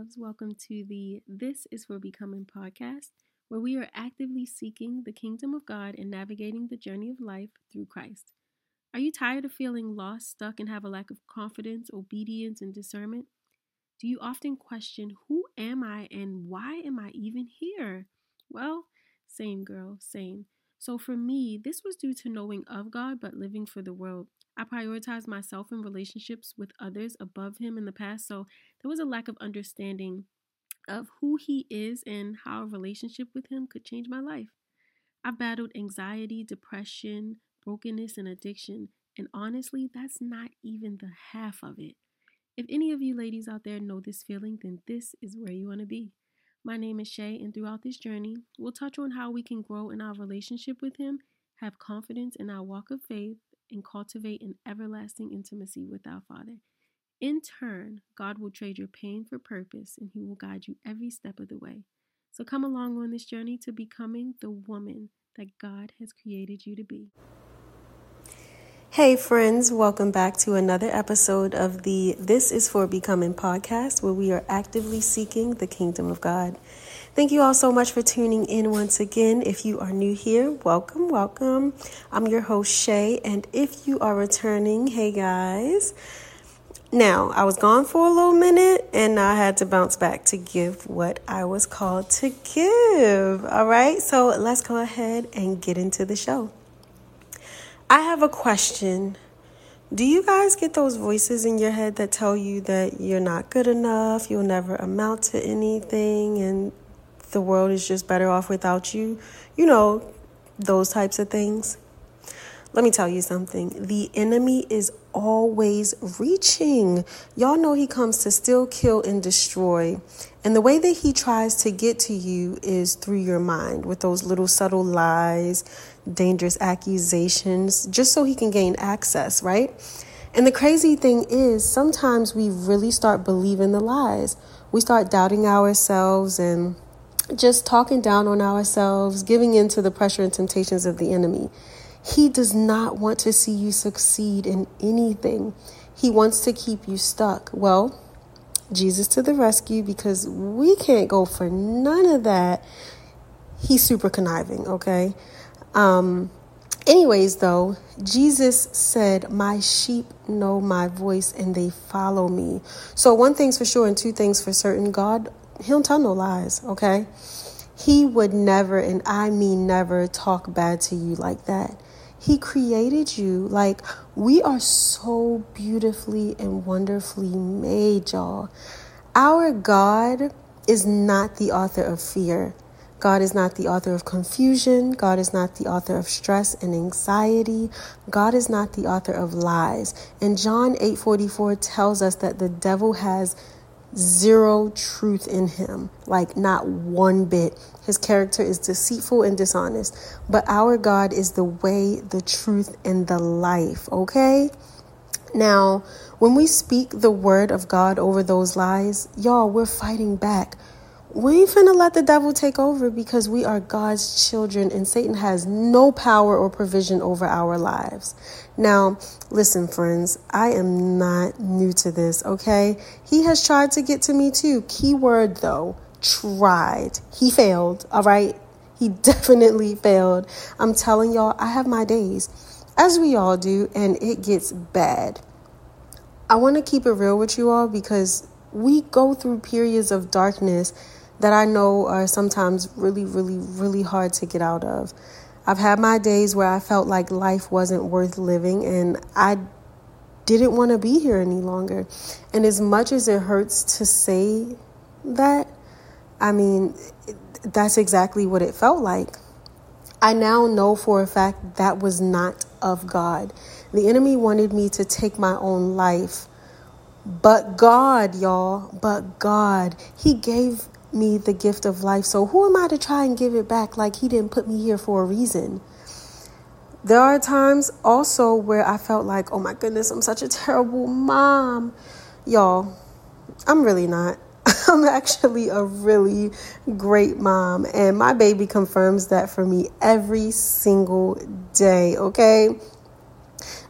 loves. Welcome to the This is for Becoming podcast, where we are actively seeking the kingdom of God and navigating the journey of life through Christ. Are you tired of feeling lost, stuck, and have a lack of confidence, obedience, and discernment? Do you often question, who am I and why am I even here? Well, same girl, same. So for me, this was due to knowing of God but living for the world. I prioritized myself in relationships with others above Him in the past, so there was a lack of understanding of who He is and how a relationship with Him could change my life. I've battled anxiety, depression, brokenness, and addiction, and honestly, that's not even the half of it. If any of you ladies out there know this feeling, then this is where you want to be. My name is Shay, and throughout this journey, we'll touch on how we can grow in our relationship with Him, have confidence in our walk of faith, and cultivate an everlasting intimacy with our Father. In turn, God will trade your pain for purpose, and He will guide you every step of the way. So come along on this journey to becoming the woman that God has created you to be. Hey friends, welcome back to another episode of the This is for Becoming podcast, where we are actively seeking the kingdom of God. Thank you all so much for tuning in once again. If you are new here, welcome. I'm your host Shay, and if you are returning, hey guys. Now, I was gone for a little minute and I had to bounce back to give what I was called to give. All right, so let's go ahead and get into the show. I have a question. Do you guys get those voices in your head that tell you that you're not good enough, you'll never amount to anything, and the world is just better off without you? You know, those types of things. Let me tell you something. The enemy is always reaching. Y'all know he comes to steal, kill, and destroy. And the way that he tries to get to you is through your mind with those little subtle lies, dangerous accusations, just so he can gain access, right? And the crazy thing is, sometimes we really start believing the lies. We start doubting ourselves and just talking down on ourselves, giving in to the pressure and temptations of the enemy. He does not want to see you succeed in anything. He wants to keep you stuck. Well, Jesus to the rescue, because we can't go for none of that. He's super conniving, okay? Anyways, though, Jesus said, my sheep know my voice and they follow me. So one thing's for sure and two things for certain. God, He'll tell no lies, okay? He would never, and I mean never, talk bad to you like that. He created you. Like, we are so beautifully and wonderfully made, y'all. Our God is not the author of fear. God is not the author of confusion. God is not the author of stress and anxiety. God is not the author of lies. And John 8:44 tells us that the devil has zero truth in him, like not one bit. His character is deceitful and dishonest, but our God is the way, the truth, and the life, okay? Now, when we speak the word of God over those lies, y'all, we're fighting back. We ain't finna let the devil take over, because we are God's children and Satan has no power or provision over our lives. Now, listen, friends, I am not new to this, okay? He has tried to get to me too. Keyword though, tried. He failed, all right? He definitely failed. I'm telling y'all, I have my days, as we all do, and it gets bad. I want to keep it real with you all, because we go through periods of darkness that I know are sometimes really, really, really hard to get out of. I've had my days where I felt like life wasn't worth living and I didn't want to be here any longer. And as much as it hurts to say that, I mean, that's exactly what it felt like. I now know for a fact that was not of God. The enemy wanted me to take my own life. But God, y'all, but God, He gave me the gift of life. So who am I to try and give it back like He didn't put me here for a reason? There are times also where I felt like, oh my goodness, I'm such a terrible mom. Y'all, I'm really not. I'm actually a really great mom. And my baby confirms that for me every single day, okay?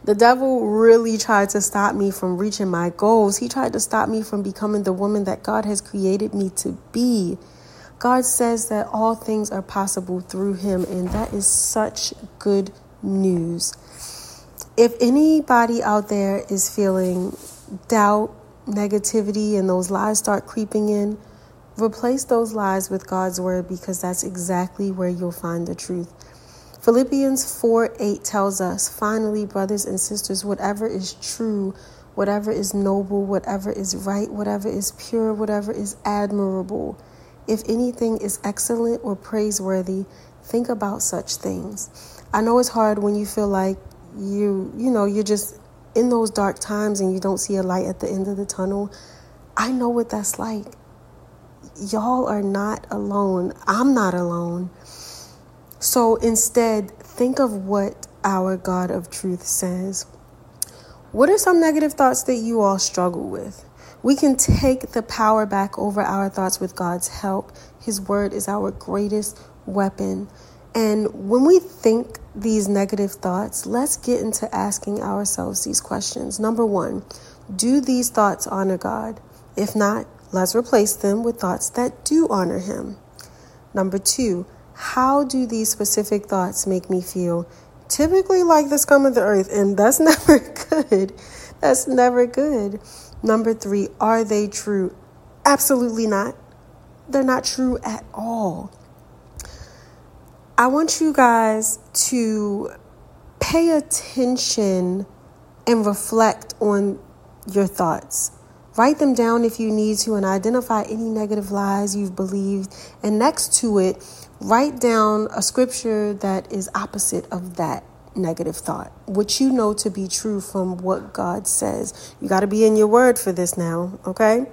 The devil really tried to stop me from reaching my goals. He tried to stop me from becoming the woman that God has created me to be. God says that all things are possible through him, and that is such good news. If anybody out there is feeling doubt, negativity, and those lies start creeping in, replace those lies with God's word, because that's exactly where you'll find the truth. Philippians 4:8 tells us, finally, brothers and sisters, whatever is true, whatever is noble, whatever is right, whatever is pure, whatever is admirable, if anything is excellent or praiseworthy, think about such things. I know it's hard when you feel like you're just in those dark times and you don't see a light at the end of the tunnel. I know what that's like. Y'all are not alone. I'm not alone. So instead, think of what our God of truth says. What are some negative thoughts that you all struggle with? We can take the power back over our thoughts with God's help. His word is our greatest weapon. And when we think these negative thoughts, let's get into asking ourselves these questions. Number one, do these thoughts honor God? If not, let's replace them with thoughts that do honor him. Number two, how do these specific thoughts make me feel? Typically like the scum of the earth, and that's never good. That's never good. Number three, are they true? Absolutely not. They're not true at all. I want you guys to pay attention and reflect on your thoughts. Write them down if you need to and identify any negative lies you've believed. And next to it, write down a scripture that is opposite of that negative thought, which you know to be true from what God says. You got to be in your word for this now, okay?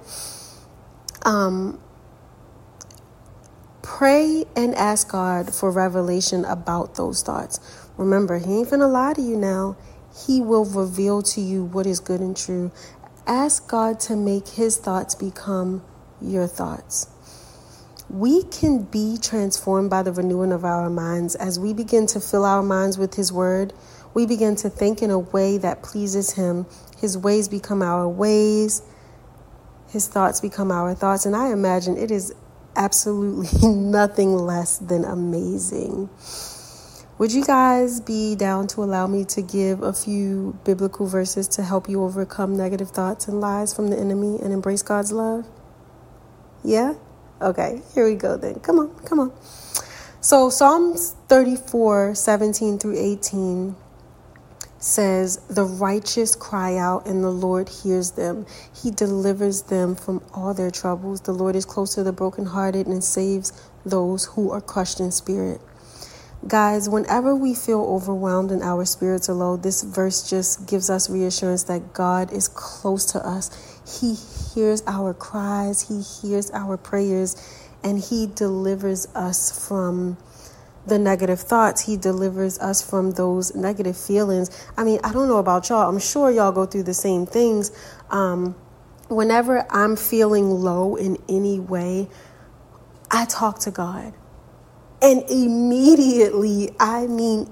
Pray and ask God for revelation about those thoughts. Remember, he ain't finna lie to you now. He will reveal to you what is good and true. Ask God to make his thoughts become your thoughts. We can be transformed by the renewing of our minds. As we begin to fill our minds with his word, we begin to think in a way that pleases him. His ways become our ways. His thoughts become our thoughts. And I imagine it is absolutely nothing less than amazing. Would you guys be down to allow me to give a few biblical verses to help you overcome negative thoughts and lies from the enemy and embrace God's love? Yeah? Okay, here we go then. Come on. So Psalms 34:17 through 18 says, the righteous cry out and the Lord hears them. He delivers them from all their troubles. The Lord is close to the brokenhearted and saves those who are crushed in spirit. Guys, whenever we feel overwhelmed and our spirits are low, this verse just gives us reassurance that God is close to us. He hears our cries, he hears our prayers, and he delivers us from the negative thoughts. He delivers us from those negative feelings. I mean, I don't know about y'all. I'm sure y'all go through the same things. Whenever I'm feeling low in any way, I talk to God. And immediately, I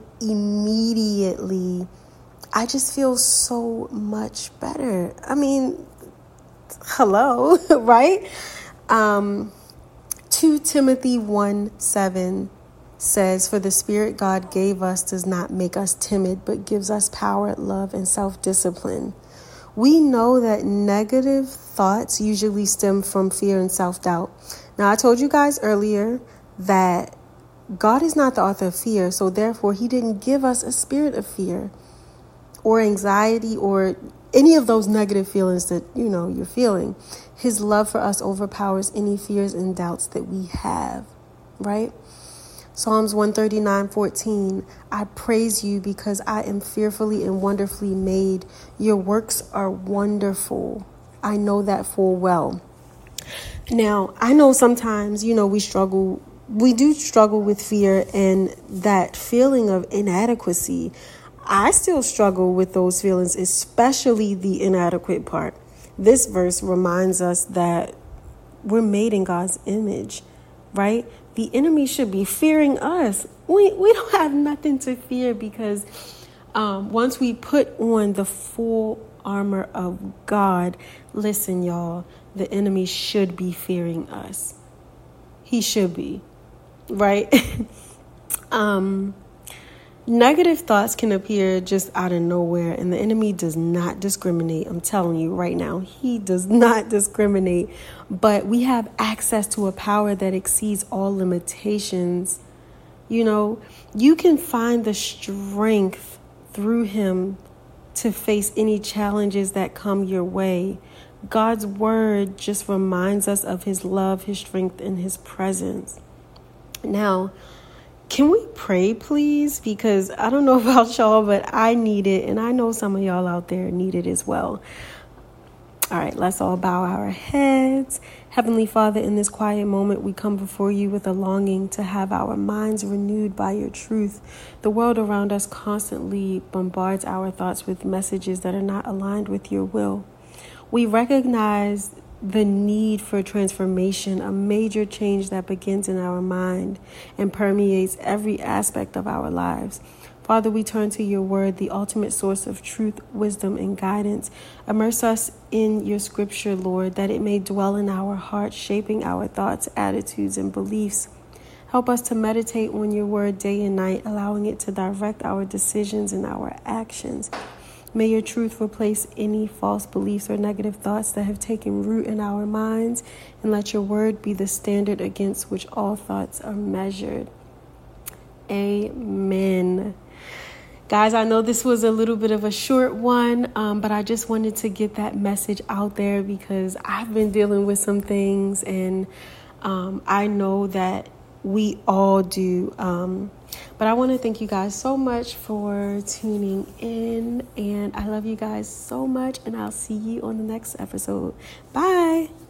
just feel so much better. I mean, hello, right? 2 Timothy 1:7 says, for the Spirit God gave us does not make us timid, but gives us power, love, and self-discipline. We know that negative thoughts usually stem from fear and self-doubt. Now, I told you guys earlier that God is not the author of fear, so therefore he didn't give us a spirit of fear or anxiety or any of those negative feelings that, you're feeling. His love for us overpowers any fears and doubts that we have, right? Psalms 139:14, I praise you because I am fearfully and wonderfully made. Your works are wonderful. I know that full well. Now, I know sometimes, we do struggle with fear and that feeling of inadequacy. I still struggle with those feelings, especially the inadequate part. This verse reminds us that we're made in God's image, right? The enemy should be fearing us. We don't have nothing to fear because Once we put on the full armor of God, listen, y'all, the enemy should be fearing us. He should be, right? Negative thoughts can appear just out of nowhere, and the enemy does not discriminate. I'm telling you right now, he does not discriminate. But we have access to a power that exceeds all limitations. You know, you can find the strength through him to face any challenges that come your way. God's word just reminds us of his love, his strength, and his presence. Now, can we pray, please? Because I don't know about y'all, but I need it. And I know some of y'all out there need it as well. All right, let's all bow our heads. Heavenly Father, in this quiet moment, we come before you with a longing to have our minds renewed by your truth. The world around us constantly bombards our thoughts with messages that are not aligned with your will. We recognize the need for transformation, a major change that begins in our mind and permeates every aspect of our lives. Father, we turn to your word, the ultimate source of truth, wisdom, and guidance. Immerse us in your scripture, Lord, that it may dwell in our hearts, shaping our thoughts, attitudes, and beliefs. Help us to meditate on your word day and night, allowing it to direct our decisions and our actions. May your truth replace any false beliefs or negative thoughts that have taken root in our minds, and let your word be the standard against which all thoughts are measured. Amen. Guys, I know this was a little bit of a short one, but I just wanted to get that message out there because I've been dealing with some things, and I know that we all do. But I want to thank you guys so much for tuning in, and I love you guys so much, and I'll see you on the next episode. Bye.